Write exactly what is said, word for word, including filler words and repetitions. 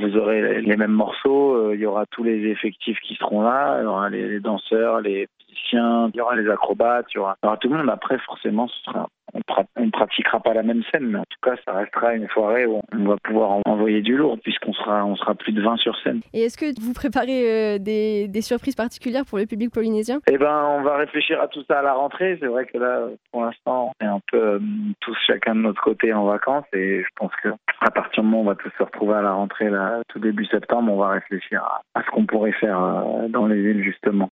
vous aurez les mêmes morceaux, euh, il y aura tous les effectifs qui seront là, il y aura les, les danseurs, les musiciens, il y aura les acrobates, il y aura, il y aura tout le monde. Après, forcément, ce sera on ne pratiquera pas la même scène, mais en tout cas, ça restera une soirée où on va pouvoir envoyer du lourd, puisqu'on sera, on sera plus de vingt sur scène. Et est-ce que vous préparez euh, des, des surprises particulières pour le public polynésien ? Eh ben, on va réfléchir à tout ça à la rentrée. C'est vrai que là, pour l'instant, on est un peu euh, tous chacun de notre côté en vacances, et je pense que à partir du moment où on va tous se retrouver à la rentrée, là, tout début septembre, on va réfléchir à, à ce qu'on pourrait faire euh, dans les villes, justement.